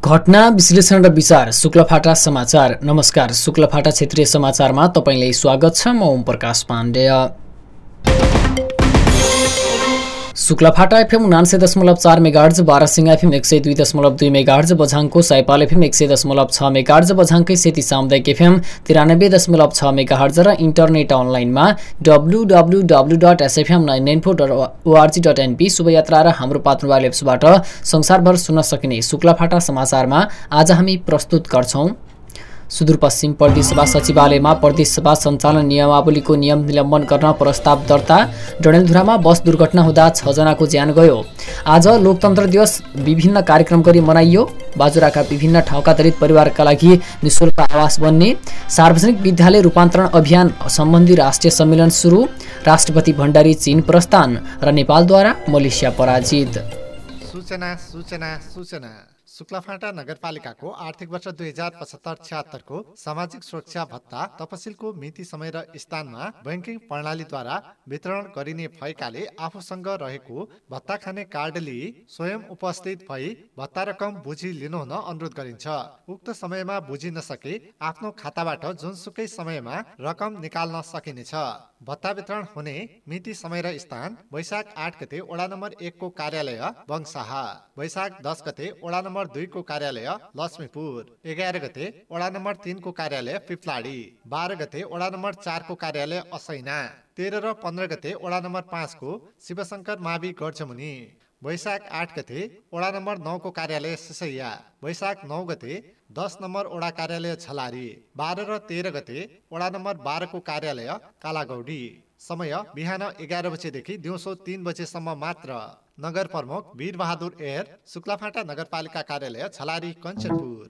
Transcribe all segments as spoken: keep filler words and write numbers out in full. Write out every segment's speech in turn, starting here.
घटना विश्लेषण र विचार शुक्लफाटा समाचार। नमस्कार, शुक्लफाटा क्षेत्रीय समाचारमा तपाईंलाई स्वागत छ। म ओम प्रकाश पाण्डेय। शुक्लफाटा एफएम उनान्सय दशमलव चार मेगाहर्ज, बारासिंगा एफएम एक सय दुई दशमलव दुई मेगाहर्ज, बझाङको सयपाल एफएम एक सय दशमलव छ मेगाहर्ज, बझाङकै सेती सामुदायिक एफएम तिरानब्बे दशमलव छ मेगाहर्ज र इन्टरनेट अनलाइनमा W W W dot SFM nine nine four dot ORG dot NP शुभयात्रा र हाम्रो पात्रोबार एप्सबाट संसारभर सुन्न सकिने शुक्लफाटा समाचारमा आज हामी प्रस्तुत गर्छौं। सुदूरपश्चिम प्रदेशसभा सचिवालयमा प्रदेशसभा सञ्चालन नियमावलीको नियम निलम्बन गर्न प्रस्ताव दर्ता। डडेलधुरामा बस दुर्घटना हुँदा छ जनाको ज्यान गयो। आज लोकतन्त्र दिवस विभिन्न कार्यक्रम गरी मनाइयो। बाजुराका विभिन्न ठाउँका दलित परिवारका लागि निशुल्क आवास बन्ने। सार्वजनिक विद्यालय रूपान्तरण अभियान सम्बन्धी राष्ट्रिय सम्मेलन सुरु। राष्ट्रपति भण्डारी चीन प्रस्थान र नेपालद्वारा मलेसिया पराजित। सूचना सूचना सूचना शुक्लफाटा नगरपालिकाको आर्थिक वर्ष दुई हजार पचहत्तर छिहत्तरको सामाजिक सुरक्षा भत्ता तपसिलको मिति समय र स्थानमा बैंकिङ प्रणालीद्वारा वितरण गरिने भएकाले आफूसँग रहेको भत्ता खाने कार्ड लिई स्वयं उपस्थित भई भत्ता रकम बुझी लिनुहुन अनुरोध गरिन्छ। उक्त समयमा बुझी नसके आफ्नो खाताबाट जुनसुकै समयमा रकम निकाल्न सकिनेछ। भत्ता वितरण हुने मिति समय र स्थान वैशाख आठ गते वडा नम्बर एक को कार्यालय बङसाहा, वैशाख दस गते वडा नम्बर दुई को कार्यालय लक्ष्मीपुर, एघार गते वडा नम्बर तीन को कार्यालय पिपलाडी, बाह्र गते वडा नम्बर चार को कार्यालय असैना, तेह्र र पन्ध्र गते वडा नम्बर पाँच को शिवशंकर मावि गर्जमुनि, वैशाख आठ गते वडा नम्बर नौ को कार्यालय सिसैया, वैशाख नौ गते दस नम्बर वडा कार्यालय झलारी, बाह्र र तेह्र गते वडा नम्बर बाह्र को कार्यालय कालागौडी। समय बिहान एघार बजेदेखि दिउँसो तीन बजेसम्म मात्र। नगर प्रमुख वीर बहादुर एर, शुक्लफाटा नगरपालिका कार्यालय झलारी कञ्चनपुर।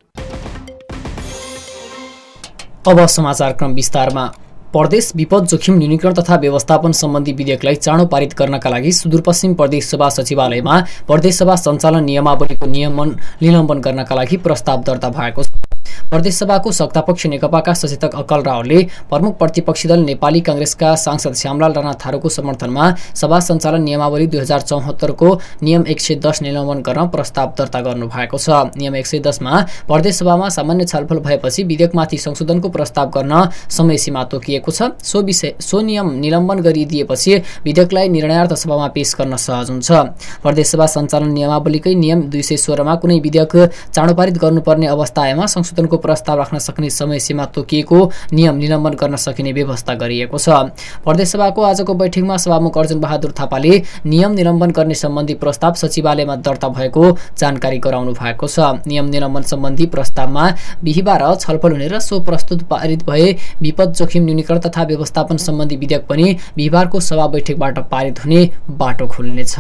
अब समाचार क्रम विस्तारमा। प्रदेश विपद जोखिम न्यूनीकरण तथा व्यवस्थापन सम्बन्धी विधेयकलाई चाँडो पारित गर्नका लागि सुदूरपश्चिम प्रदेशसभा सचिवालयमा प्रदेशसभा सञ्चालन नियमावलीको नियमन निलम्बन गर्नका लागि प्रस्ताव दर्ता भएको छ। प्रदेशसभाको सत्तापक्ष नेकपाका सचेतक अकल रावलले प्रमुख प्रतिपक्षी दल नेपाली कांग्रेसका सांसद श्यामलाल राणा थारूको समर्थनमा सभा सञ्चालन नियमावली दुई हजार चौहत्तरको नियम एक सय दस निलम्बन गर्न प्रस्ताव दर्ता गर्नु भएको छ। नियम एक सय दसमा प्रदेशसभामा सामान्य छलफल भएपछि विधेयकमाथि संशोधनको प्रस्ताव गर्न समय सीमा तोकिएको छ। सो विषय सो नियम निलम्बन गरिदिएपछि विधेयकलाई निर्णयार्थ सभामा पेश गर्न सहज हुन्छ। प्रदेशसभा सञ्चालन नियमावलीकै नियम दुई सय सोह्रमा कुनै विधेयक चाँडो पारित गर्नुपर्ने अवस्था आएमा संशोधनको प्रस्ताव राख्न सक्ने समय सीमा तोकिएको नियम निलम्बन गर्न सकिने व्यवस्था गरिएको छ। प्रदेशसभाको आजको बैठकमा सभामुख अर्जुन बहादुर थापाले नियम निलम्बन गर्ने सम्बन्धी प्रस्ताव सचिवालयमा दर्ता भएको जानकारी गराउनु भएको छ। नियम निलम्बन सम्बन्धी प्रस्तावमा बिहिबार छलफल हुने र सो प्रस्तुत पारित भए विपद जोखिम न्यूनीकरण तथा व्यवस्थापन सम्बन्धी विधेयक पनि बिहिबारको सभा बैठकबाट पारित हुने बाटो खुल्नेछ।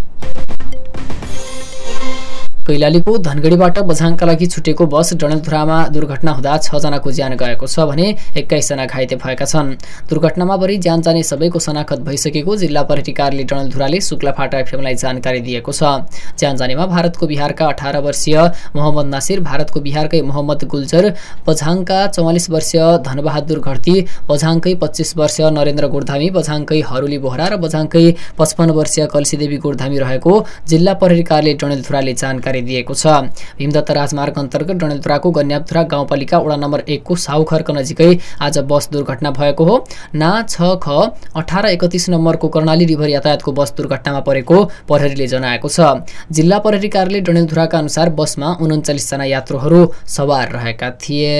कैलालीको धनगढीबाट बझाङका लागि छुटेको बस डडेलधुरामा दुर्घटना हुँदा छ जनाको ज्यान गएको छ भने एक्काइस जना घाइते भएका छन्। दुर्घटनामा बढी ज्यान जाने सबैको शनाखत भइसकेको जिल्ला प्रहरी कार्यालय डडेलधुराले शुक्लफाटा एफएमलाई जानकारी दिएको छ। ज्यान जानेमा भारतको बिहारका अठार वर्षीय मोहम्मद नासिर, भारतको बिहारकै मोहम्मद गुल्जर, बझाङका चौवालिस वर्षीय धनबहादुर घरती, बझाङकै पच्चीस वर्षीय नरेन्द्र गोर्धामी, बझाङकै हरुली बोहरा र बझाङकै पचपन्न वर्षीय कलसीदेवी गोर्धामी रहेको जिल्ला प्रहरी कार्यालय डडेलधुराले जानकारी दिएको छ। भीमदत्त राजमार्ग अन्तर्गत डडेलधुराको गन्यापधुरा गाउँपालिका वडा नम्बर एक को साउखर्क नजिकै आज बस दुर्घटना भएको हो। ना छ ख अठार एकतीस नम्बरको कर्णाली रिभर यातायातको बस दुर्घटनामा परेको प्रहरीले जनाएको छ। जिल्ला प्रहरी कार्यालय डडेलधुराका अनुसार बसमा उनन्चालिस जना यात्रुहरू सवार रहेका थिए।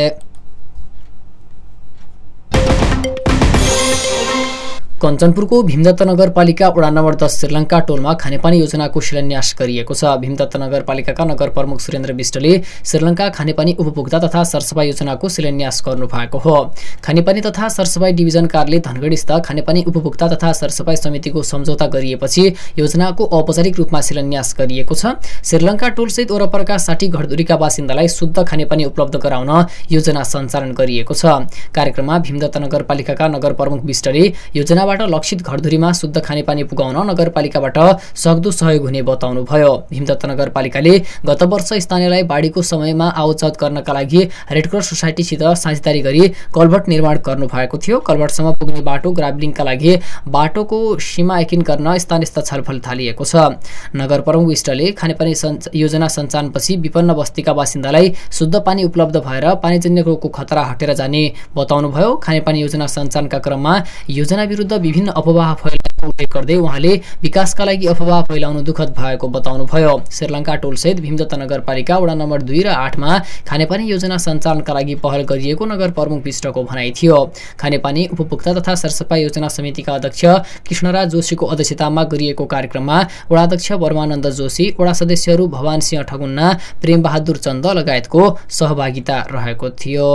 कञ्चनपुरको भीमदत्त नगरपालिका वडा नम्बर दस श्रीलङ्का टोलमा खानेपानी योजनाको शिलान्यास गरिएको छ। भीमदत्त नगरपालिकाका नगर प्रमुख सुरेन्द्र विष्टले श्रीलङ्का खानेपानी उपभोक्ता तथा सरसफाई योजनाको शिलान्यास गर्नु भएको हो। खानेपानी तथा सरसफाई डिभिजन कार्यालय धनगढीस्थ खानेपानी उपभोक्ता तथा सरसफाई समितिको सम्झौता गरिएपछि योजनाको औपचारिक रूपमा शिलान्यास गरिएको छ। श्रीलङ्का टोलसहित वरपरका साठी घरधुरीका बासिन्दालाई शुद्ध खानेपानी उपलब्ध गराउन योजना सञ्चालन गरिएको छ। कार्यक्रममा भीमदत्त नगरपालिकाका नगर प्रमुख विष्टले योजना योजनाबाट लक्षित घरधुरीमा शुद्ध खानेपानी पुगाउन नगरपालिकाबाट सक्दो सहयोग हुने बताउनुभयो। भीमदत्त नगरपालिकाले गत वर्ष स्थानीयलाई बाढीको समयमा आवतजावत गर्नका लागि रेडक्रस सोसाइटीसित साझेदारी गरी कल्भर्ट निर्माण गर्नु भएको थियो। कल्भर्टसम्म पुग्ने बाटो ग्राभलिङका लागि बाटोको सीमा एकिन गर्न स्थानीय छलफल थालिएको छ। नगर प्रमुख विष्टले खानेपानी योजना सञ्चालनपछि विपन्न बस्तीका बासिन्दालाई शुद्ध पानी उपलब्ध भएर पानीजन्य रोगको खतरा हटेर जाने बताउनुभयो। खानेपानी योजना सञ्चालनका क्रममा योजना विरुद्ध विभिन्न अफवाह फैलाएको उल्लेख गर्दै उहाँले विकासका लागि अफवाह फैलाउनु दुःखद भएको बताउनुभयो। श्रीलङ्का टोलसहित भीमदत्त नगरपालिका वडा नम्बर दुई र आठमा खानेपानी योजना सञ्चालनका लागि पहल गरिएको नगर प्रमुख विष्टको भनाइ थियो। खानेपानी उपभोक्ता तथा सरसफाई योजना समितिका अध्यक्ष कृष्णराज जोशीको अध्यक्षतामा गरिएको कार्यक्रममा वडाध्यक्ष वर्मानन्द जोशी, वडा सदस्यहरू भवान सिंह ठगुन्ना, प्रेम बहादुर चन्द लगायतको सहभागिता रहेको थियो।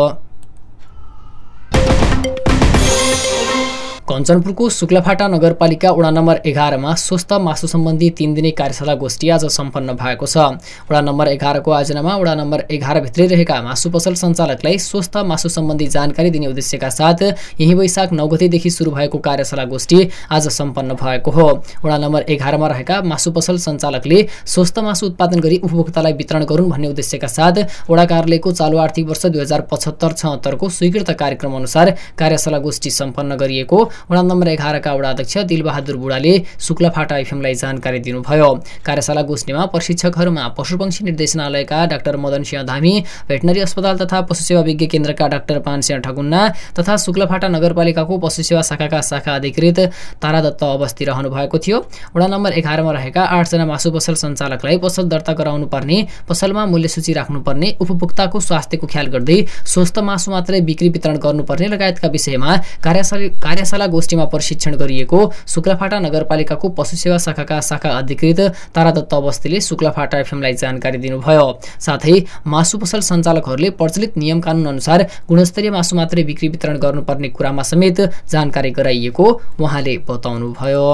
कञ्चनपुरको शुक्लाफाटा नगरपालिका वडा नम्बर एघारमा स्वस्थ मासु सम्बन्धी तीन दिने कार्यशाला गोष्ठी आज सम्पन्न भएको छ। वडा नम्बर एघारको आयोजनामा वडा नम्बर एघार भित्रै रहेका मासु पसल सञ्चालकलाई स्वस्थ मासु सम्बन्धी जानकारी दिने उद्देश्यका साथ यही वैशाख नौ गतेदेखि सुरु भएको कार्यशाला गोष्ठी आज सम्पन्न भएको हो। वडा नम्बर एघारमा रहेका मासु पसल सञ्चालकले स्वस्थ मासु उत्पादन गरी उपभोक्तालाई वितरण गरून् भन्ने उद्देश्यका साथ वडा कार्यालयको चालु आर्थिक वर्ष दुई हजार पचहत्तर छहत्तरको स्वीकृत कार्यक्रम अनुसार कार्यशाला गोष्ठी सम्पन्न गरिएको वडा नम्बर एघारका वडा अध्यक्ष दिलबहादुर बुढाले शुक्लाफाटा एफएमलाई जानकारी दिनुभयो। कार्यशाला गोष्ठीमा प्रशिक्षकहरूमा पशुपक्षी निर्देशनालयका डाक्टर मदन सिंह धामी, भेटनरी अस्पताल तथा पशुसेवा विज्ञ केन्द्रका डाक्टर पानसिंह ठगुन्ना तथा शुक्लाफाटा नगरपालिकाको पशुसेवा शाखाका शाखा अधिकृत तारा दत्त अवस्थी रहनु भएको थियो। वडा नम्बर एघारमा रहेका आठजना मासु पसल सञ्चालकलाई पसल दर्ता गराउनु पर्ने, पसलमा मूल्य सूची राख्नुपर्ने, उपभोक्ताको स्वास्थ्यको ख्याल गर्दै स्वस्थ मासु मात्रै बिक्री वितरण गर्नुपर्ने लगायतका विषयमा कार्यशाला कार्यशाला गोष्ठीमा प्रशिक्षण गरिएको शुक्लाफाटा नगरपालिकाको पशुसेवा शाखाका शाखा अधिकृत तारा दत्त अवस्थीले शुक्लाफाटा एफएमलाई जानकारी दिनुभयो। साथै मासु पसल सञ्चालकहरूले प्रचलित नियम कानून अनुसार गुणस्तरीय मासु मात्रै बिक्री वितरण गर्नुपर्ने कुरामा समेत जानकारी गराइएको उहाँले बताउनुभयो।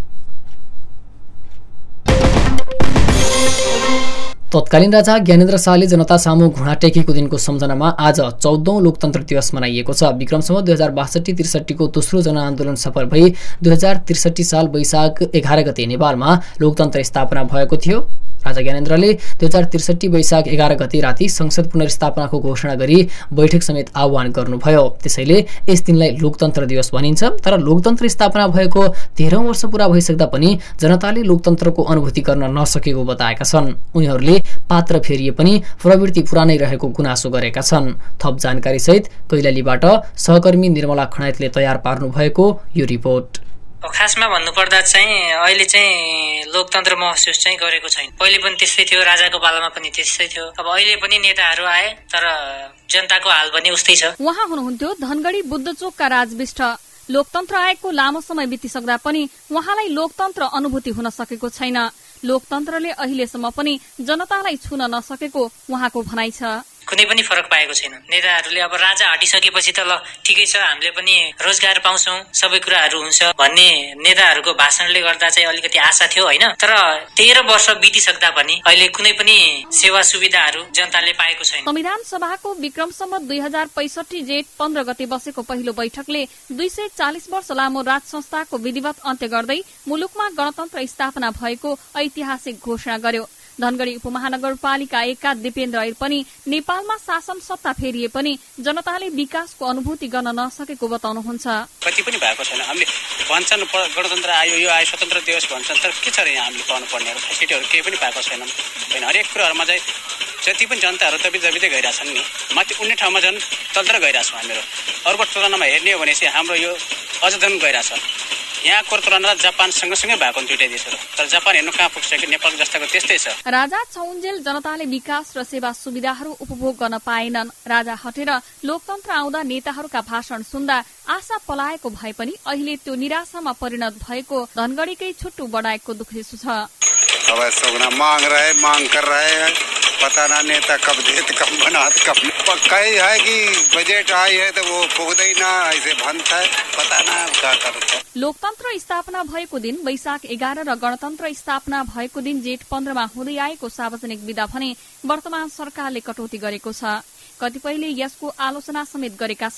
तत्कालीन राजा ज्ञानेन्द्र शाहले जनता सामु घुँडा टेकेको दिनको सम्झनामा आज चौधौं लोकतन्त्र दिवस मनाइएको छ। विक्रमसम्म दुई हजार बासठी त्रिसठीको दोस्रो जनआन्दोलन सफल भई दुई हजार त्रिसठी साल वैशाख एघार गते नेपालमा लोकतन्त्र स्थापना भएको थियो। राजा ज्ञानेन्द्रले दुई हजार त्रिसठी वैशाख एघार गते राति संसद पुनर्स्थापनाको घोषणा गरी बैठक समेत आह्वान गर्नुभयो। त्यसैले यस दिनलाई लोकतन्त्र दिवस भनिन्छ। तर लोकतन्त्र स्थापना भएको तेह्रौं वर्ष पूरा भइसक्दा पनि जनताले लोकतन्त्रको अनुभूति गर्न नसकेको बताएका छन्। उनीहरूले पात्र फेरिए पनि प्रवृत्ति पुरानै रहेको गुनासो गरेका छन्। थप जानकारी सहित कैलालीबाट सहकर्मी निर्मला खनायतले तयार पार्नु भएको यो रिपोर्ट। खासमा भन्नुपर्दा चाहिँ अहिले चाहिँ लोकतन्त्र महसुस चाहिँ गरेको छैन। पहिले पनि त्यस्तै थियो, राजाको पालामा पनि त्यस्तै थियो। अब अहिले पनि नेताहरू आए तर जनताको हाल पनि उस्तै छ। उहाँ हुनुहुन्थ्यो धनगढी बुद्धचोकका राजविष्ट। लोकतन्त्र आएको लामो समय बितिसक्दा पनि उहाँलाई लोकतन्त्र अनुभूति हुन सकेको छैन। लोकतन्त्रले अहिलेसम्म पनि जनतालाई छुन नसकेको उहाँको भनाइ छ। कुनै पनि फरक पाएको छैन। नेताहरूले अब राजा हटिसकेपछि त ल ठिकै छ, हामीले पनि रोजगार पाउँछौं, सबै कुराहरू हुन्छ भन्ने नेताहरूको भाषणले गर्दा चाहिँ अलिकति आशा थियो होइन। तर तेह्र वर्ष बितिसक्दा पनि अहिले कुनै पनि सेवा सुविधाहरू जनताले पाएको छैन। संविधान सभाको विक्रमसम्म दुई हजार पैसठी जेठ पन्ध्र गते बसेको पहिलो बैठकले दुई सय चालिस वर्ष लामो राज संस्थाको विधिवत अन्त्य गर्दै मुलुकमा गणतन्त्र स्थापना भएको ऐतिहासिक घोषणा गर्यो। धनगढी उपमहानगरपालिका एकका दिपेन्द्र ऐर पनि नेपालमा शासन सत्ता फेरिए पनि जनताले विकासको अनुभूति गर्न नसकेको बताउनुहुन्छ। कति पनि भएको छैन। हामीले भन्छन् गणतन्त्र आयो, यो आयो, स्वतन्त्र दिवस भन्छन्, तर के छ र यहाँ हामीले पाउनु पर्नेहरू फेसिलिटीहरू केही पनि पाएको छैनौँ होइन। हरेक कुराहरूमा चाहिँ जति पनि जनताहरू दबी दबिँदै गइरहेछन् नि, माथि उन्ने ठाउँमा झन् तलतर गइरहेछौँ हामीहरू। अरूको तुलनामा हेर्ने हो भने चाहिँ हाम्रो यो अझ झन् गइरहेछ। यहाँको तुलना जापान सँगसँगै भएको दुईटै देशहरू, तर जापान हेर्नु कहाँ पुग्छ कि नेपाल जस्ताको त्यस्तै छ। राजा छौन्जेल जनताले विकास र सेवा सुविधाहरू उपभोग गर्न पाएनन्। राजा हटेर लोकतन्त्र आउँदा नेताहरूका भाषण सुन्दा आशा पलाएको भए पनि अहिले त्यो निराशामा परिणत भएको धनगढीकै छुट्टु बढाएको दुखेसो छ। अब सगुना मांग रहे मांग कर रहे हैं, पता ना नेता कब देत कब बनात कब पक्का ही है कि बजट आई है तो वो पुग्दै ना, ऐसे भन्छ है, पता ना क्या करता। लोकतन्त्र स्थापना भएको दिन वैशाख एघार र गणतन्त्र स्थापना भएको दिन जेठ पन्ध्रमा हुँदै आएको सार्वजनिक विदा भने वर्तमान सरकारले कटौती गरेको छ। कतिपयले यसको आलोचना समेत गरेका छन्।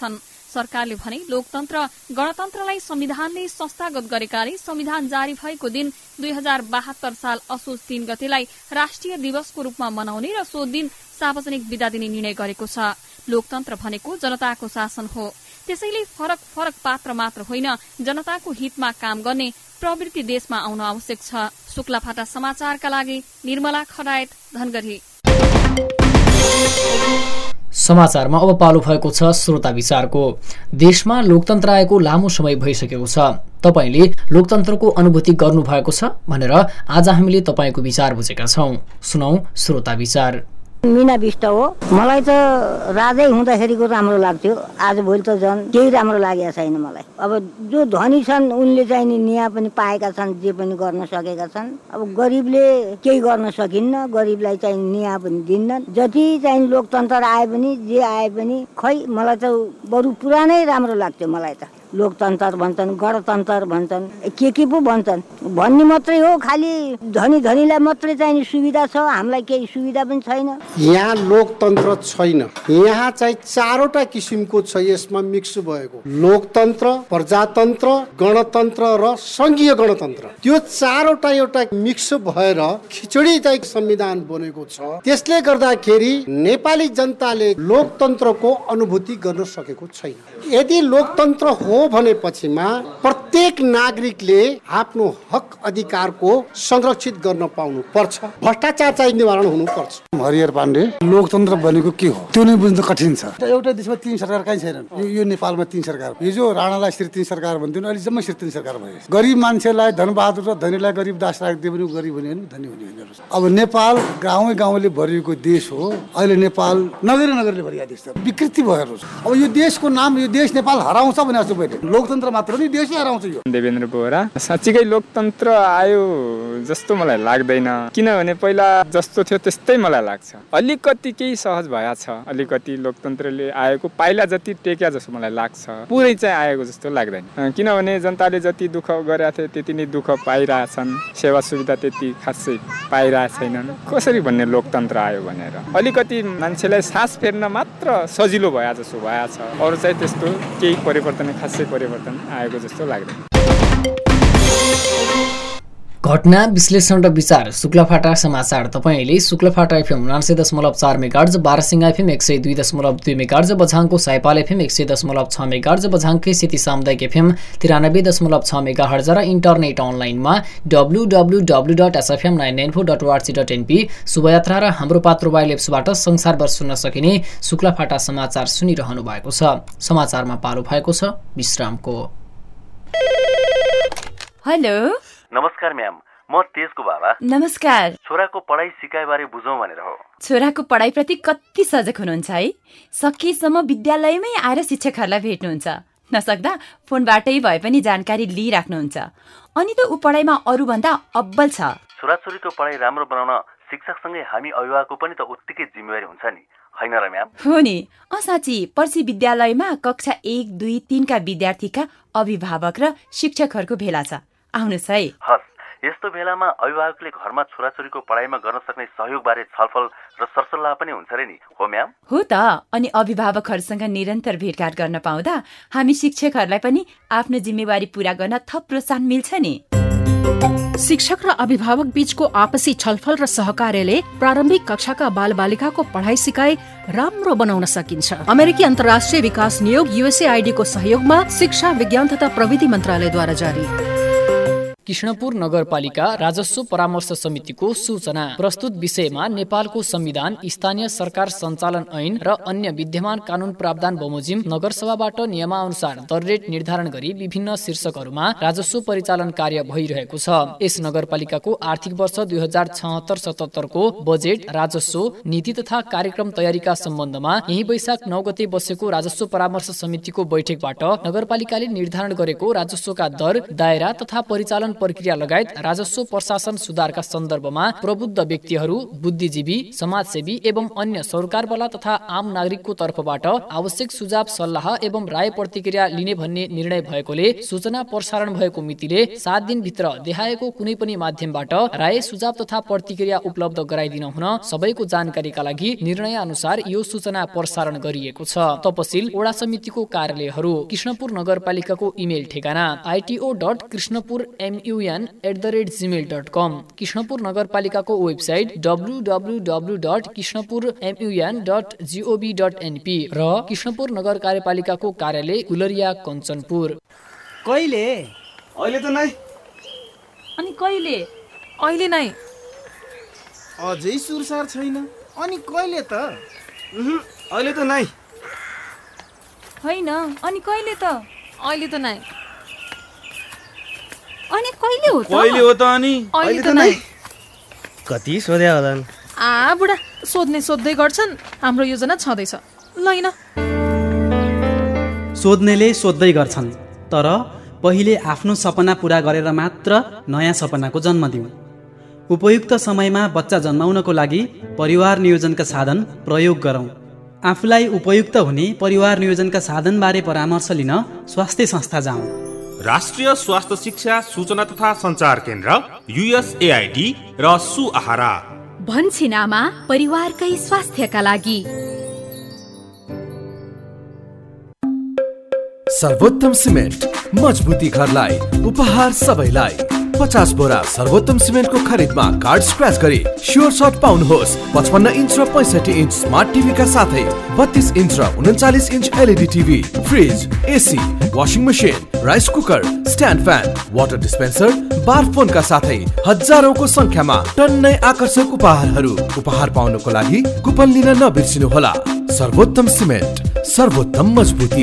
सरकारले भने लोकतन्त्र गणतन्त्रलाई संविधानले संस्थागत गरेकाले संविधान जारी भएको दिन दुई हजार बहत्तर साल असोज तीन गतेलाई राष्ट्रिय दिवसको रूपमा मनाउने र सो दिन सार्वजनिक बिदा दिने निर्णय गरेको छ। लोकतन्त्र भनेको जनताको शासन हो, त्यसैले फरक फरक पात्र मात्र होइन, जनताको हितमा काम गर्ने प्रवृत्ति देशमा आउन आवश्यक छ। शुक्लाफाटा समाचारका लागि निर्मला खडायत, धनगढी। समाचारमा अब पालो भएको छ श्रोता विचारको। देशमा लोकतन्त्र आएको लामो समय भइसकेको छ। तपाईले लोकतन्त्रको अनुभूति गर्नु भएको छ भनेर आज हामीले तपाईको विचार बुझेका छौं। सुनौ श्रोता विचार। मीना विष्ट हो। मलाई त राजै हुँदाखेरिको राम्रो लाग्थ्यो, आज भोलि त झन् केही राम्रो लागेको छैन मलाई। अब जो धनी छन् उनले चाहिँ नि न्याय पनि पाएका छन्, जे पनि गर्न सकेका छन्। अब गरिबले केही गर्न सकिन्न, गरिबलाई चाहिँ न्याय पनि दिन्न। जति चाहिँ लोकतन्त्र आए पनि जे आए पनि खै मलाई त बरु पुरानै राम्रो लाग्थ्यो। मलाई त लोकतन्त्र भन्छन्, गणतन्त्र भन्छन्, के के पो भन्छन्, भन्ने मात्रै हो। खालि धनी धनीलाई मात्रै चाहिँ सुविधा छ, हामीलाई केही सुविधा पनि छैन। यहाँ लोकतन्त्र छैन, यहाँ चाहिँ चारवटा किसिमको छ यसमा मिक्स भएको। लोकतन्त्र, प्रजातन्त्र, गणतन्त्र र संघीय गणतन्त्र। त्यो चारवटा एउटा मिक्स भएर खिचडी चाहिँ संविधान बनेको छ। त्यसले गर्दाखेरि नेपाली जनताले लोकतन्त्रको अनुभूति गर्न सकेको छैन। यदि लोकतन्त्र हो भनेपछिमा प्रत्येक नागरिकले आफ्नो हक अधिकारको संरक्षित गर्न पाउनु पर्छ, भ्रष्टाचार चाहिँ निवारण हुनु पर्छ। हरिहर पाण्डे, लोकतन्त्र भनेको के हो त्यो नै बुझ्न कठिन छ। एउटा देशमा तीन सरकार कहीँ छैनन्, यो नेपालमा तीन सरकार। हिजो राणालाई श्री तीन सरकार भन्थ्यो, अहिले जम्मै श्री तीन सरकार भयो। गरिब मान्छेलाई धनबहादुर र धनीलाई गरिब दास राखिदियो भने गरिब हुने होइन, धनी हुने होइन। अब नेपाल गाउँ गाउँले भरिएको देश हो, अहिले नेपाल नगरी नगरले भरिएको देश छ, विकृति भएर। अब यो देशको नाम, यो देश नेपाल हराउँछ भने जस्तो भयो। लोकतन्त्र मात्र नि देशै हराउँछ। यो देवेन्द्र बोहरा। साँच्चीकै लोकतन्त्र आयो जस्तो मलाई लाग्दैन, किनभने पहिला जस्तो थियो त्यस्तै मलाई लाग्छ। अलिकति केही सहज भया छ, अलिकति लोकतन्त्रले आएको पाइला जति टेक्या जस्तो मलाई लाग्छ, पुरै चाहिँ आएको जस्तो लाग्दैन। किनभने जनताले जति दुःख गरेका थिए त्यति नै दुःख पाइरहेछन्, सेवा सुविधा त्यति खासै पाइरहेको छैनन्। कसरी भन्ने लोकतन्त्र आयो भनेर अलिकति मान्छेलाई सास फेर्न मात्र सजिलो भया जस्तो भया छ, अरू चाहिँ त्यस्तो केही परिवर्तन खासै परिवर्तन आएको जस्तो लाग्दैन। घटना विश्लेषण र विचार शुक्लाफाटा समाचार तपाईले शुक्लाफाटा एफएम उनासी दशमलव चार मेगाहर्ज, बारासिंगा एफएम एक सय दुई दशमलव दुई मेगाहर्ज, बझाङको साइपाल एफएम एक सय दशमलव छ मेगाहर्ज, बझाङकै सेती सामुदायिक एफएम तिरानब्बे दशमलव छ मेगाहर्ज र इन्टरनेट अनलाइनमा W W W dot SFM nine nine four dot ORG dot NP शुभयात्रा र हाम्रो पात्र मोबाइल एप्सबाट संसारभर सुन्न सकिने शुक्लाफाटा समाचार सुनिरहनु भएको छ। समाचारमा पालो भएको छ विश्रामको। हेलो, नमस्कार म्याम, म तेजको बाबा। नमस्कार। छोराको पढाइ सिकाइ बारे बुझौँ भनेर हो। छोराको पढाइप्रति कति सजग हुनुहुन्छ है। सकेसम्म विद्यालयमै आएर शिक्षकहरूलाई भेट्नुहुन्छ, नसक्दा फोनबाटै भए पनि जानकारी लिइराख्नुहुन्छ। अनि त ऊ पढाइमा अरूभन्दा अब्बल छ। छोराछोरीको पढाइ राम्रो बनाउन शिक्षकसँगै हामी अभिभावकको पनि त उत्तिकै जिम्मेवारी हुन्छ नि, हैन र म्याम? हो नि। अँ साँच्ची, पर्सि विद्यालयमा कक्षा एक दुई तीनका विद्यार्थीका अभिभावक र शिक्षकहरूको भेला छ, आउनुहोस् है। हस्, यस्तो बेलामा अभिभावकले घरमा छोराछोरीको पढाइमा गर्न सक्ने सहयोगबारे छलफल र सरसल्लाह पनि हुन्छ रे नि, हो म्याम? हो त। अनि अभिभावकहरूसँग निरन्तर भेटघाट गर्न पाउँदा हामी शिक्षकहरूलाई पनि आफ्नो जिम्मेवारी पूरा गर्न थप प्रोत्साहन मिल्छ नि। शिक्षक र अभिभावक बीचको आपसी छलफल र सहकार्यले प्रारम्भिक कक्षाका बालबालिकाको पढाइ सिकाइ राम्रो बनाउन सकिन्छ। अमेरिकी अन्तर्राष्ट्रिय विकास नियोग युएसएआईडी को सहयोगमा शिक्षा विज्ञान तथा प्रविधि मन्त्रालयद्वारा जारी। कृष्णपुर नगरपालिका राजस्व परामर्श समितिको सूचना। प्रस्तुत विषयमा नेपालको संविधान, स्थानीय सरकार सञ्चालन ऐन र अन्य विद्यमान कानून प्रावधान बमोजिम नगरसभाबाट नियमानुसार दर रेट निर्धारण गरी विभिन्न शीर्षकहरूमा राजस्व परिचालन कार्य भइरहेको छ। यस नगरपालिकाको आर्थिक वर्ष दुई हजार छहत्तर सतहत्तरको बजेट, राजस्व, नीति तथा कार्यक्रम तयारीका सम्बन्धमा यही वैशाख नौ गते बसेको राजस्व परामर्श समितिको बैठकबाट नगरपालिकाले निर्धारण गरेको राजस्वका दर, दायरा तथा परिचालन प्रक्रिया लगायत राजस्व प्रशासन सुधारका सन्दर्भमा प्रबुद्ध व्यक्तिहरू, बुद्धिजीवी, समाजसेवी एवं अन्य सरकारवाला तथा आम नागरिकको तर्फबाट आवश्यक सुझाव सल्लाह एवं राय प्रतिक्रिया लिने भन्ने निर्णय भएकोले सूचना प्रसारण भएको मितिले सात दिनभित्र देखाएको कुनै पनि माध्यमबाट राय सुझाव तथा प्रतिक्रिया उपलब्ध गराइदिन हुन सबैको जानकारीका लागि निर्णय अनुसार यो सूचना प्रसारण गरिएको छ। तपसिल वडा समितिको कार्यालयहरू कृष्णपुर नगरपालिकाको इमेल ठेगाना ITO dot Krishnapur MUN at the rate Gmail dot com, Krishnapur नगरपालिकाको website W W W dot Krishnapur MUN dot GOV dot NP र कृष्णपुर नगर कार्यपालिकाको कार्यालय गुलरिया कञ्चनपुर। कहिले? अहिले त नै। अनि कहिले? अहिले नै। अझै सुरसार छैन। अनि कहिले त? अहिले त नै। होइन, अनि कहिले त? अहिले त नै। अनि कहिले हो त? कहिले हो त अनि? अहिले त नै। कति सोध्या होलान्? आ बुढा सोध्ने सोध्दै गर्छन्, हाम्रो योजना छँदैछ। लैन। सोध्नेले सोध्दै गर्छन्, तर पहिले आफ्नो सपना पूरा गरेर मात्र नयाँ सपनाको जन्म दिउँ। उपयुक्त समयमा बच्चा जन्माउनको लागि परिवार नियोजनका साधन प्रयोग गरौँ। आफूलाई उपयुक्त हुने परिवार नियोजनका साधनबारे परामर्श लिन स्वास्थ्य संस्था जाउँ। राष्ट्रिय स्वास्थ्य शिक्षा सूचना तथा सञ्चार केन्द्र युएसएआइडी र सुआहारा भन्छिनामा परिवारकै स्वास्थ्यका लागि। सर्वोत्तम सिमेन्ट मजबुती घरलाई उपहार सबैलाई। पचास बोरा सर्वोत्तम सिमेन्टको खरिदमा कार्ड स्क्रैच गरी स्योर सर्ट पाउनुहोस्। पचपन्न इन्च र पैँसठी इन्च स्मार्ट टिभीका साथै बत्तीस इन्च र उन्चालिस inch LED TV, fridge, AC, washing machine, rice cooker, stand fan, water dispenser, bar फोनका साथै हजारौंको संख्यामा टन्नै आकर्षक उपहारहरू। उपहार पाउनको लागि कुपन लिन नबिर्सिनुहोला। सर्वोत्तम सिमेन्ट, सर्वोत्तम मजबुती।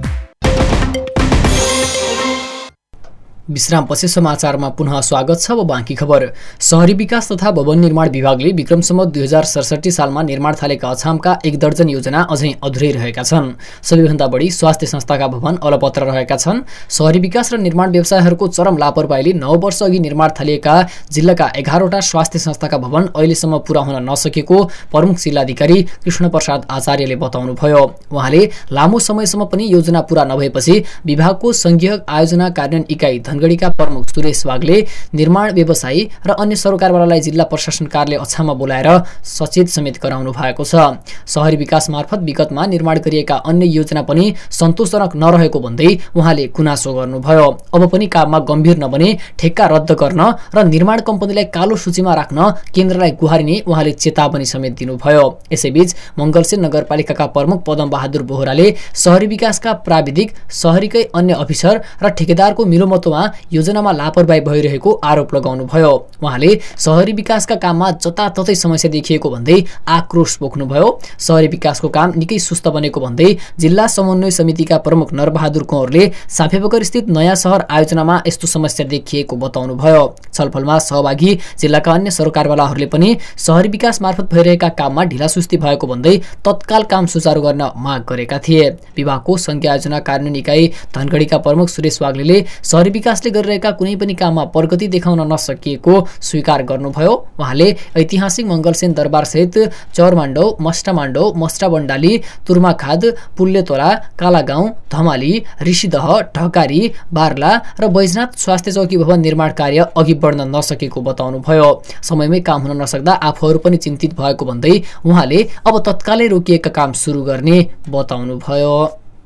विश्रामपछि समाचारमा पुनः स्वागत छ। अब बाँकी खबर। शहरी विकास तथा भवन निर्माण विभागले विक्रमसम्म दुई हजार सडसठी सालमा निर्माण थालेका अछामका एक दर्जन योजना अझै अधुरै रहेका छन्। सबैभन्दा बढी स्वास्थ्य संस्थाका भवन अलपत्र रहेका छन्। शहरी विकास र निर्माण व्यवसायहरूको चरम लापरवाहीले नौ वर्ष अघि निर्माण थालिएका जिल्लाका एघारवटा स्वास्थ्य संस्थाका भवन अहिलेसम्म पूरा हुन नसकेको प्रमुख जिल्लाधिकारी कृष्ण प्रसाद आचार्यले बताउनुभयो। उहाँले लामो समयसम्म पनि योजना पूरा नभएपछि विभागको संघीय आयोजना कार्यान्वयन इकाइ धनगढीका प्रमुख सुरेश वाग्ले निर्माण व्यवसायी र अन्य सरकारवालालाई जिल्ला प्रशासन कार्यालय अछाममा बोलाएर सचेत समेत गराउनु भएको छ। शहरी विकास मार्फत विगतमा निर्माण गरिएका अन्य योजना पनि सन्तोषजनक नरहेको भन्दै उहाँले गुनासो गर्नुभयो। अब पनि काममा गम्भीर नबने ठेक्का रद्द गर्न र निर्माण कम्पनीलाई कालो सूचीमा राख्न केन्द्रलाई गुहारिने उहाँले चेतावनी समेत दिनुभयो। यसैबीच मंगलसेन नगरपालिकाका प्रमुख पदम बहादुर बोहराले शहरी विकासका प्राविधिक, शहरीकै अन्य अफिसर र ठेकेदारको मिलोमतोमा योजनामा लापरवाही भइरहेको आरोप लगाउनुभयो। उहाँले शहरी विकासका काममा जताततै समस्या देखिएको भन्दै आक्रोश पोख्नुभयो। शहरी विकासको काम निकै सुस्त बनेको भन्दै जिल्ला समन्वय समितिका प्रमुख नरबहादुर कौरले साफेबगर स्थित नयाँ शहर आयोजनामा यस्तो समस्या देखिएको बताउनुभयो। छलफलमा सहभागी जिल्लाका अन्य सरकारवालाहरूले पनि शहरी विकास मार्फत भइरहेका काममा ढिलासुस्ती भएको भन्दै तत्काल काम सुचारू गर्न माग गरेका थिए। विभागको संघीय आयोजना कार्यान्वयन इकाइ धनगढीका प्रमुख सुरेश वाग्ले शहरी विकासले गरिरहेका कुनै पनि काममा प्रगति देखाउन नसकिएको स्वीकार गर्नुभयो। उहाँले ऐतिहासिक मंगलसेन दरबार सहित चौरमाण्डौ, मस्टामाण्डौ, मस्टाबण्डाली, तुर्माखाद, पुल्लेतोला, कालागाउँ, धमाली, ऋषिदह, ढकारी, बार्ला र बैजनाथ स्वास्थ्य चौकी भवन निर्माण कार्य अघि बढ्न नसकेको बताउनुभयो। समयमै काम हुन नसक्दा आफूहरू पनि चिन्तित भएको भन्दै उहाँले अब तत्कालै रोकिएका काम सुरु गर्ने बताउनुभयो।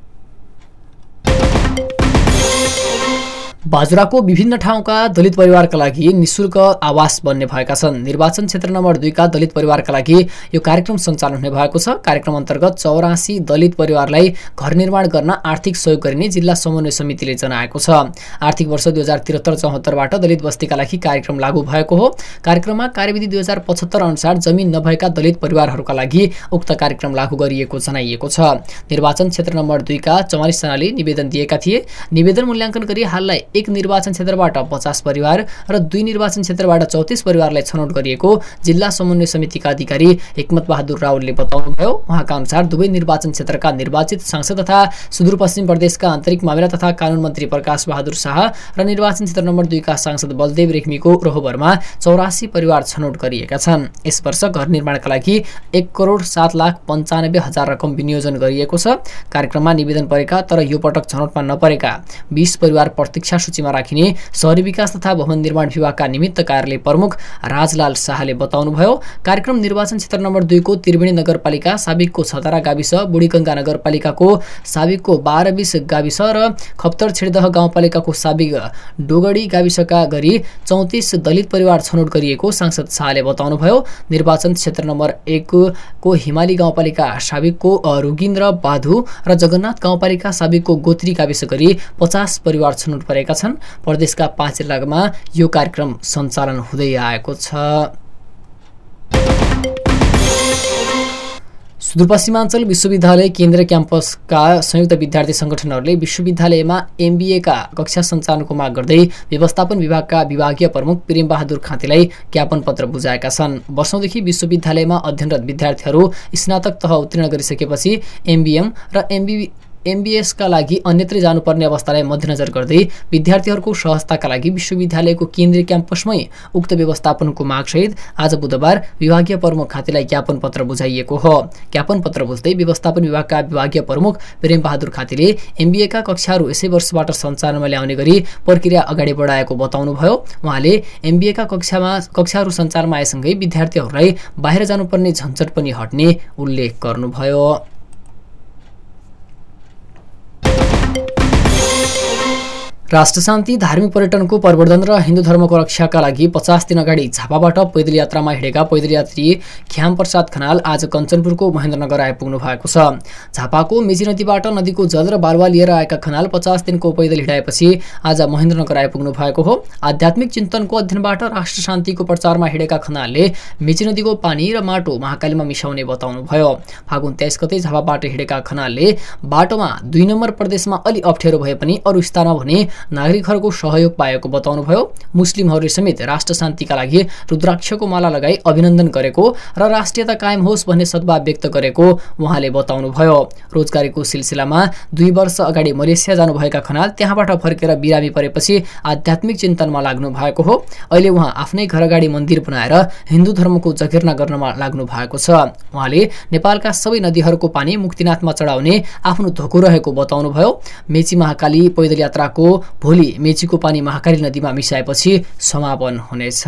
बाजुराको विभिन्न ठाउँका दलित परिवारका लागि निशुल्क आवास बन्ने भएका छन्। निर्वाचन क्षेत्र नम्बर दुईका दलित परिवारका लागि यो कार्यक्रम सञ्चालन हुने भएको छ। कार्यक्रम अन्तर्गत चौरासी दलित परिवारलाई घर निर्माण गर्न आर्थिक सहयोग गरिने जिल्ला समन्वय समितिले जनाएको छ। आर्थिक वर्ष दुई हजार त्रिहत्तर चौहत्तरबाट दलित बस्तीका लागि कार्यक्रम लागू भएको हो। कार्यक्रममा कार्यविधि दुई हजार पचहत्तर अनुसार जमिन नभएका दलित परिवारहरूका लागि उक्त कार्यक्रम लागू गरिएको जनाइएको छ। निर्वाचन क्षेत्र नम्बर दुईका चौवालिस जनाले निवेदन दिएका थिए। निवेदन मूल्याङ्कन गरी हाललाई एक निर्वाचन क्षेत्रबाट पचास परिवार र दुई निर्वाचन क्षेत्रबाट चौतिस परिवारलाई छनौट गरिएको जिल्ला समन्वय समितिका अधिकारी हिक्मत बहादुर रावलले बताउनुभयो। उहाँका अनुसार दुवै निर्वाचन क्षेत्रका निर्वाचित सांसद तथा सुदूरपश्चिम प्रदेशका आन्तरिक मामिला तथा कानून मन्त्री प्रकाश बहादुर शाह र निर्वाचन क्षेत्र नम्बर दुई का सांसद बलदेव रेग्मीको रोहबरमा चौरासी परिवार छनौट गरिएका छन्। यस वर्ष घर निर्माणका लागि एक करोड सात लाख पन्चानब्बे हजार रकम विनियोजन गरिएको छ। कार्यक्रममा निवेदन परेका तर यो पटक छनौटमा नपरेका बीस परिवार प्रतीक्षा सूचीमा राखिने शहरी विकास तथा भवन निर्माण विभागका निमित्त कार्यालय प्रमुख राजलाल शाहले बताउनुभयो। कार्यक्रम निर्वाचन क्षेत्र नम्बर दुई को त्रिवेणी नगरपालिका, साबिकको छतरा गाविस, बुढीगङ्गा नगरपालिकाको साबिकको बाह्र बीस गाविस र खप्तर छेडदह गाउँपालिकाको साबिक डोगडी गाविसका गरी चौतिस दलित परिवार छनौट गरिएको सांसद शाहले बताउनुभयो। निर्वाचन क्षेत्र नम्बर एक को हिमाली गाउँपालिका साबिकको रुगिन्द्र बाधु र जगन्नाथ गाउँपालिका साबिकको गोत्री गाविस गरी पचास परिवार छनौट परेका छन्। प्रदेशका पाँच जिल्लामा यो कार्यक्रम सञ्चालन हुँदै आएको छ। सुदूरपश्चिमाञ्चल विश्वविद्यालय केन्द्र क्याम्पसका संयुक्त विद्यार्थी संगठनहरूले विश्वविद्यालयमा एमबीएका कक्षा सञ्चालनको माग गर्दै व्यवस्थापन विभागका विभागीय प्रमुख प्रेम बहादुर खाँतीलाई ज्ञापन पत्र बुझाएका छन्। वर्षौंदेखि विश्वविद्यालयमा अध्ययनरत विद्यार्थीहरू स्नातक तह उत्तीर्ण गरिसकेपछि एमबीएम र एमबी एमबीएसका लागि अन्यत्र जानुपर्ने अवस्थालाई मध्यनजर गर्दै विद्यार्थीहरूको सहजताका लागि विश्वविद्यालयको केन्द्रीय क्याम्पसमै उक्त व्यवस्थापनको मागसहित आज बुधबार विभागीय प्रमुख खाँतीलाई ज्ञापन पत्र बुझाइएको हो। ज्ञापन पत्र बुझ्दै व्यवस्थापन विभागका विभागीय प्रमुख प्रेम बहादुर खाँतीले एमबीएका कक्षाहरू यसै वर्षबाट सञ्चालनमा ल्याउने गरी प्रक्रिया अगाडि बढाएको बताउनुभयो। उहाँले एमबीएका कक्षामा कक्षाहरू सञ्चालनमा आएसँगै विद्यार्थीहरूलाई बाहिर जानुपर्ने झन्झट पनि हट्ने उल्लेख गर्नुभयो। राष्ट्र शान्ति, धार्मिक पर्यटनको प्रवर्धन र हिन्दू धर्मको रक्षाका लागि पचास दिन अगाडि झापाबाट पैदल यात्रामा हिँडेका पैदल यात्री ख्याम प्रसाद खनाल आज कञ्चनपुरको महेन्द्रनगर आइपुग्नु भएको छ। झापाको मेची नदीबाट नदीको जल र बालुवा लिएर आएका खनाल पचास दिनको पैदल हिँडाएपछि आज महेन्द्रनगर आइपुग्नु भएको हो। आध्यात्मिक चिन्तनको अध्ययनबाट राष्ट्र शान्तिको प्रचारमा हिँडेका खनालले मेची नदीको पानी र माटो महाकालीमा मिसाउने बताउनुभयो। फागुन तेइस गते झापाबाट हिँडेका खनालले बाटोमा दुई नम्बर प्रदेशमा अलि अप्ठ्यारो भए पनि अरू स्थानमा भने नागरिकहरूको सहयोग पाएको बताउनुभयो। मुस्लिमहरूले समेत राष्ट्र शान्तिका लागि रुद्राक्षको माला लगाई अभिनन्दन गरेको र राष्ट्रियता कायम होस् भन्ने सद्भाव व्यक्त गरेको उहाँले बताउनुभयो। रोजगारीको सिलसिलामा दुई वर्ष अगाडि मलेसिया जानुभएका खनाल त्यहाँबाट फर्केर बिरामी परेपछि आध्यात्मिक चिन्तनमा लाग्नु भएको हो। अहिले उहाँ आफ्नै घर अगाडि मन्दिर बनाएर हिन्दू धर्मको जगेर्ना गर्नमा लाग्नु भएको छ। उहाँले नेपालका सबै नदीहरूको पानी मुक्तिनाथमा चढाउने आफ्नो धोको रहेको बताउनुभयो। मेची महाकाली पैदल यात्राको भोलि मेचीको पानी महाकाली नदीमा मिसाएपछि समापन हुनेछ।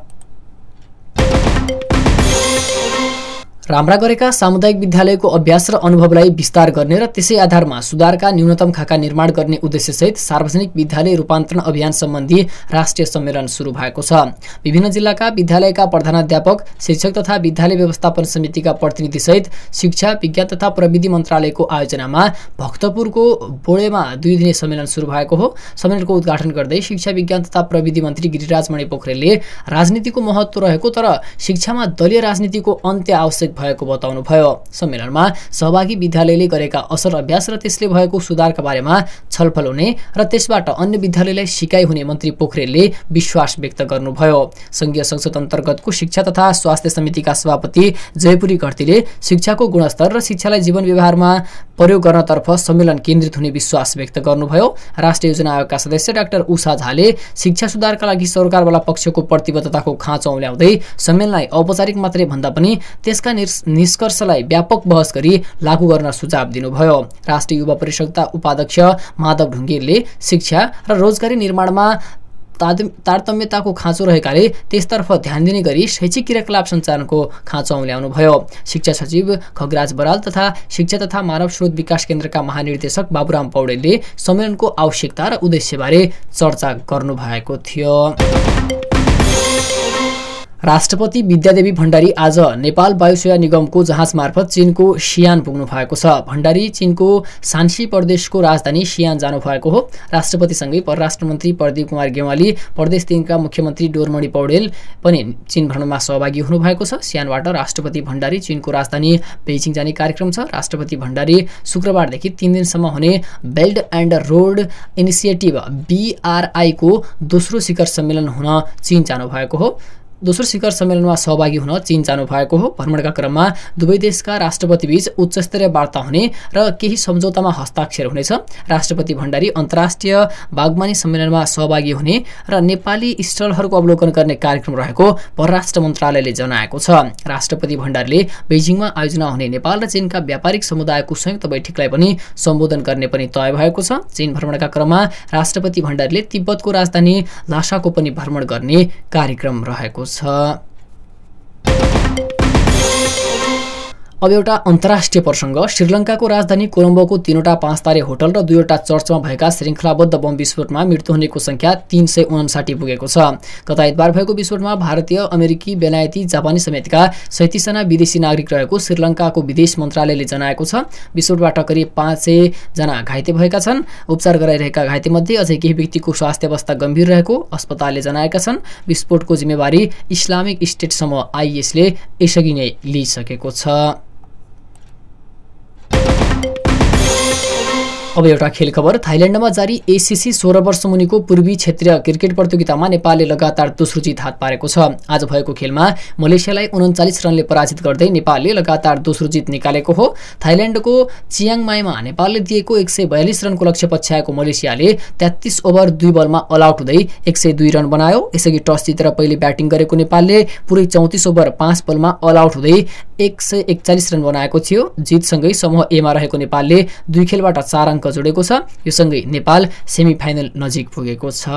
राम्रा गरेका सामुदायिक विद्यालयको अभ्यास र अनुभवलाई विस्तार गर्ने र त्यसै आधारमा सुधारका न्यूनतम खाका निर्माण गर्ने उद्देश्यसहित सार्वजनिक विद्यालय रूपान्तरण अभियान सम्बन्धी राष्ट्रिय सम्मेलन सुरु भएको छ। विभिन्न जिल्लाका विद्यालयका प्रधानाध्यापक, शिक्षक तथा विद्यालय व्यवस्थापन समितिका प्रतिनिधि सहित शिक्षा, विज्ञान तथा प्रविधि मन्त्रालयको आयोजनामा भक्तपुरको बोडेमा दुई दिने सम्मेलन सुरु भएको हो। सम्मेलनको उद्घाटन गर्दै शिक्षा, विज्ञान तथा प्रविधि मन्त्री गिरिराज मणि पोखरेलले राजनीतिको महत्त्व रहेको तर शिक्षामा दलीय राजनीतिको अन्त्य आवश्यक भएको बताउनुभयो। सम्मेलनमा सहभागी विद्यालयले गरेका असल अभ्यास र त्यसले भएको सुधारका बारेमा छलफल हुने र त्यसबाट अन्य विद्यालयलाई सिकाइ हुने मन्त्री पोखरेलले विश्वास व्यक्त गर्नुभयो। संघीय संसद अन्तर्गतको शिक्षा तथा स्वास्थ्य समितिका सभापति जयपुरी घरतीले शिक्षाको गुणस्तर र शिक्षालाई जीवन व्यवहारमा प्रयोग गर्नतर्फ सम्मेलन केन्द्रित हुने विश्वास व्यक्त गर्नुभयो। राष्ट्रिय योजना आयोगका सदस्य डाक्टर उषा झाले शिक्षा सुधारका लागि सरकारवाला पक्षको प्रतिबद्धताको खाँचो औल्याउँदै सम्मेलनलाई औपचारिक मात्रै भन्दा पनि त्यसका निष्कर्षलाई व्यापक बहस गरी लागू गर्न सुझाव दिनुभयो। राष्ट्रिय युवा परिषदका उपाध्यक्ष माधव ढुङ्गेलले शिक्षा र रोजगारी निर्माणमा तारतम्यताको खाँचो रहेकाले त्यसतर्फ ध्यान दिने गरी शैक्षिक क्रियाकलाप सञ्चालनको खाँचो औल्याउनुभयो। शिक्षा सचिव खगराज बराल तथा शिक्षा तथा मानव स्रोत विकास केन्द्रका महानिर्देशक बाबुराम पौडेलले सम्मेलनको आवश्यकता र उद्देश्यबारे चर्चा गर्नुभएको थियो। राष्ट्रपति विद्यादेवी भण्डारी आज नेपाल वायुसेवा निगमको जहाज मार्फत चीनको सियान पुग्नु भएको छ। भण्डारी चीनको सान्सी प्रदेशको राजधानी सियान जानु भएको हो। राष्ट्रपतिसँगै परराष्ट्र मन्त्री प्रदीप कुमार गेवाली, प्रदेश तीनका मुख्यमन्त्री डोरमणि पौडेल पनि चीन भ्रमणमा सहभागी हुनु भएको छ। सियानबाट राष्ट्रपति भण्डारी चीनको राजधानी बेइजिङ जाने कार्यक्रम छ। राष्ट्रपति भण्डारी शुक्रबारदेखि तीन दिनसम्म हुने belt and road initiative BRI को दोस्रो शिखर सम्मेलन हुन चीन जानु भएको हो। दोस्रो शिखर सम्मेलनमा सहभागी हुन चीन जानु भएको हो। भ्रमणका क्रममा दुवै देशका राष्ट्रपतिबीच उच्चस्तरीय वार्ता हुने र केही सम्झौतामा हस्ताक्षर हुनेछ। राष्ट्रपति भण्डारी अन्तर्राष्ट्रिय बागवानी सम्मेलनमा सहभागी हुने र नेपाली स्थलहरूको अवलोकन गर्ने कार्यक्रम रहेको परराष्ट्र मन्त्रालयले जनाएको छ। राष्ट्रपति भण्डारीले बेइजिङमा आयोजना हुने नेपाल र चीनका व्यापारिक समुदायको संयुक्त बैठकलाई पनि सम्बोधन गर्ने पनि तय भएको छ। चीन भ्रमणका क्रममा राष्ट्रपति भण्डारीले तिब्बतको राजधानी लासाको पनि भ्रमण गर्ने कार्यक्रम रहेको छ। अब एउटा अन्तर्राष्ट्रिय प्रसङ्ग। श्रीलङ्काको राजधानी कोलम्बोको तीनवटा पाँच तारे होटल र दुईवटा चर्चमा भएका श्रृङ्खलाबद्ध बम विस्फोटमा मृत्यु हुनेको संख्या तीन सय उनासाठी पुगेको छ। गत आइतबार भएको विस्फोटमा भारतीय, अमेरिकी, बेलायती, जापानी समेतका सैँतिसजना विदेशी नागरिक रहेको श्रीलङ्काको विदेश मन्त्रालयले जनाएको छ। विस्फोटबाट करिब पाँच सय जना घाइते भएका छन्। उपचार गराइरहेका घाइतेमध्ये अझै केही व्यक्तिको स्वास्थ्य अवस्था गम्भीर रहेको अस्पतालले जनाएका छन्। विस्फोटको जिम्मेवारी इस्लामिक स्टेट समूह आइएसले यसअघि नै लिइसकेको छ। अब एउटा खेल खबर। थाइल्याण्डमा जारी एसीसी सोह्र वर्ष मुनिको पूर्वी क्षेत्रीय क्रिकेट प्रतियोगितामा नेपालले लगातार दोस्रो जित हात पारेको छ। आज भएको खेलमा मलेसियालाई उन्चालिस रनले पराजित गर्दै नेपालले लगातार दोस्रो जित निकालेको हो। थाइल्याण्डको चियाङमाईमा नेपालले दिएको एक सय बयालिस रनको लक्ष्य पछ्याएको मलेसियाले तेत्तीस ओभर दुई बलमा अल आउट हुँदै एक सय दुई रन बनायो। यसअघि टस जितेर पहिले ब्याटिङ गरेको नेपालले पुरै चौतिस ओभर पाँच बलमा अल आउट हुँदै एक सय एकचालिस रन बनाएको थियो। जितसँगै समूह एमा रहेको नेपालले दुई खेलबाट चार अङ्क जोडेको छ। यो सँगै नेपाल सेमिफाइनल नजिक पुगेको छ।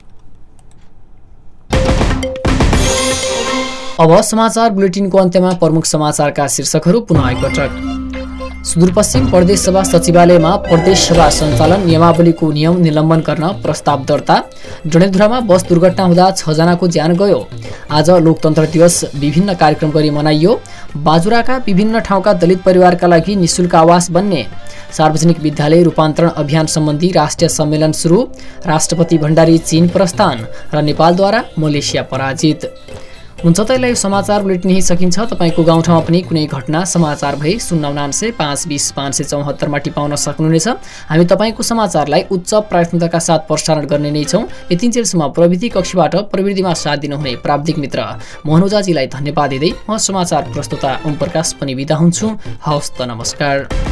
अब समाचार बुलेटिनको अन्त्यमा प्रमुख समाचारका शीर्षकहरू पुनः एकपटक। सुदूरपश्चिम प्रदेश सभा सचिवालयमा प्रदेश सभा सञ्चालन नियमावलीको नियम निलम्बन गर्न प्रस्ताव दर्ता। डडेलधुरामा बस दुर्घटना हुँदा छ जनाको ज्यान गयो। आज लोकतन्त्र दिवस विभिन्न कार्यक्रम गरी मनाइयो। बाजुराका विभिन्न ठाउँका दलित परिवारका लागि निशुल्क आवास बन्ने। सार्वजनिक विद्यालय रूपान्तरण अभियान सम्बन्धी राष्ट्रिय सम्मेलन सुरु। राष्ट्रपति भण्डारी चीन प्रस्थान र नेपालद्वारा मलेसिया पराजित। हुन्छ त यसलाई समाचार बुलेटिन यही सकिन्छ। तपाईँको गाउँठाउँमा पनि कुनै घटना समाचार भए शून्य उनान्से पाँच बिस पाँच सय चौहत्तरमा टिपाउन सक्नुहुनेछ। हामी तपाईँको समाचारलाई उच्च प्राथमिकताका साथ प्रसारण गर्ने नै छौँ। यतिन्जेलसम्म प्रविधि कक्षबाट प्रविधिमा साथ दिनुहुने प्राविधिक मित्र मोहनोजाजीलाई धन्यवाद दिँदै म समाचार प्रस्तुता ओम प्रकाश पनि बिदा हुन्छु। हवस् त, नमस्कार।